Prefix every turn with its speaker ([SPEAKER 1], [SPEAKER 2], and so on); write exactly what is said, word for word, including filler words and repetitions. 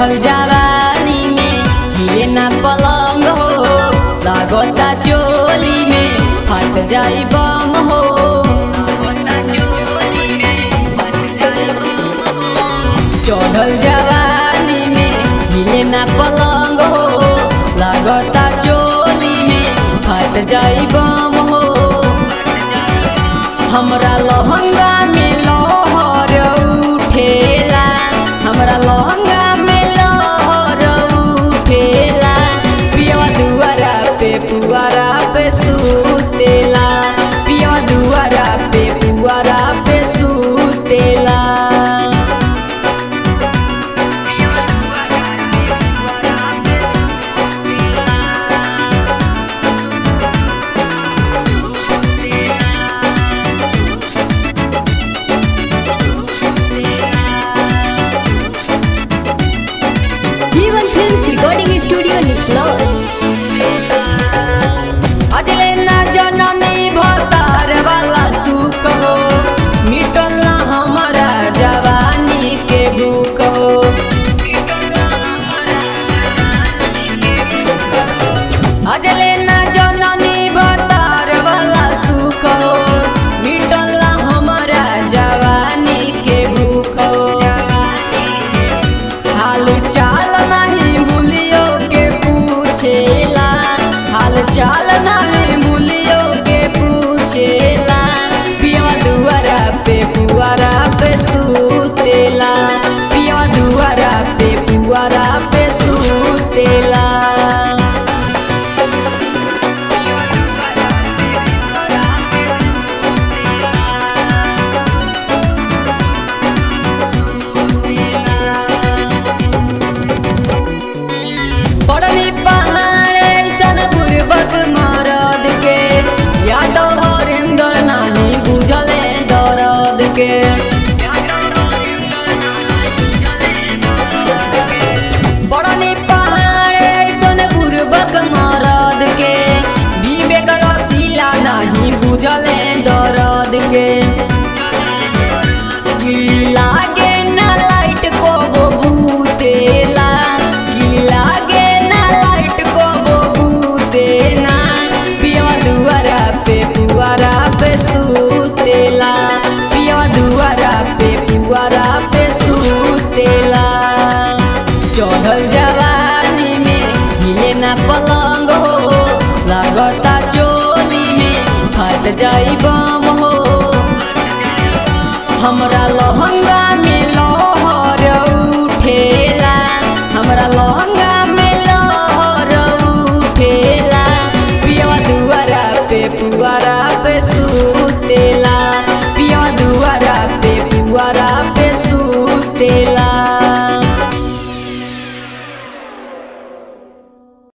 [SPEAKER 1] चढ़ल जवानी में हिले ना पलंग हो, लागता चोली में फट जाई बम हो। चढ़ल जवानी में हिले ना पलंग हो, लागता चोली में फट जाई बम हो। हमरा लहंगा में लहर उठेला, हमरा लहंगा में लहर उठेला। पियवा दुआरा पे पुआरा पे सुतेला, पियवा दुआरा पे पुआरा पे सुतेला। जीवन फिल्म रिकॉर्डिंग स्टूडियो निकलौर। अजले ना जननी भतार वाला सुख हो, मिटल ना हमारा जवानी के भूख हो। अजले ना जननी भतार वाला सुख हो, मिटल ना हमारा जवानी के भूख हो। हाल चाल नहीं भूलियो के पूछेला, हाल चाल नहीं भूलियो के पूछेला। पियवा दुआरा पे पुआरा पे सुतेला, पियवा दुआरा पे पुआरा पे सुतेला। पड़ली पहाड़े सन गुरबत मरद के, यादव हरिंदर नाही बुझले दर्द के। पड़ली पहाड़े सन गुरबत मरद के, विवेक रसीला नाही बुझले दर्द के। लागे ना लाइट को वो भूतेला, लागे ना लाइट को वो भूतेना। पियवा दुआरा पे पुआरा पे सुतेला, पियवा दुआरा पे पुआरा पे सुतेला। चढ़ल जवानी में हिले ना पलंग हो, लागता चोली में फट जाई बम